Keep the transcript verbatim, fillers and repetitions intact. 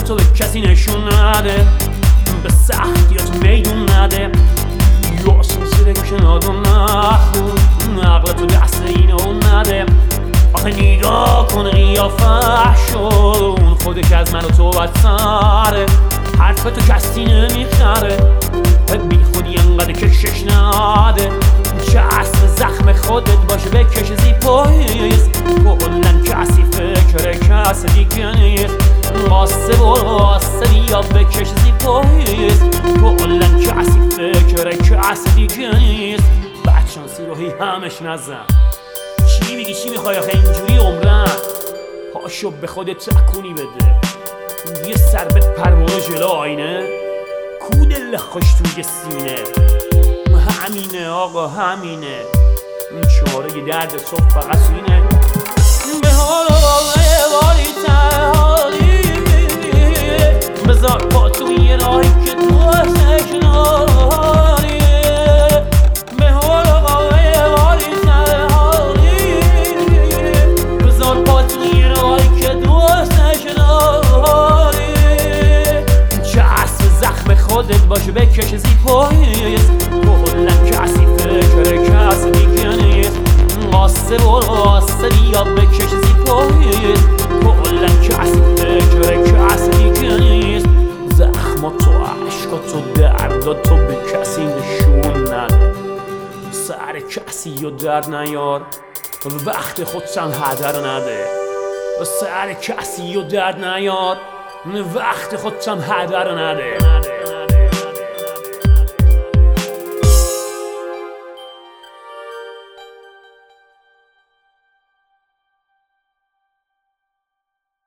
تو به کسی نشون نده، به سختیات میدون نده، یاسون زیر کناد و نخون، عقل تو دست اینو نده. آخه نگاه کن قیافه‌شون، خودش از من و تو بدتره، حرف تو کسی نمیخره، بی خودی انقدر کشش نده، چه اصل زخم خودت باشه بکش زیپاییست، کلن کسی فکر کس دیگه نیست، قاسه و قاسه بیا بکش زیپاییست، کلن کسی فکر کس دیگه نیست. بدشانسی روحی همش نزن، چی میگی چی میخوای آخه اینجوری عمرن، پاشو به خودت تکونی بده، یه سر به پروانه جلو آینه، کودل خوش توی سینه، همینه آقا همینه، چاره درد صبح فقط اینه. به حال باری تنهایی بذار پا توی راهی که تو کناری، به حال باری تنهایی بذار پا توی راهی که تو کناری، چه اصل زخم خودت باشه بکش زیپاییست، کلن کسی فکر کسی دیگه نیست، قاسه و قاسه بیا بکش زیپاییست، کلن کسی فکر کسی دیگه نیست. زخم تو عشق تو درد تو به کسی نشون نده، سر کسی و در نیار، وقت خودشم هدر نده، سر کسی و درد نیار، وقت خودشم هدر نده.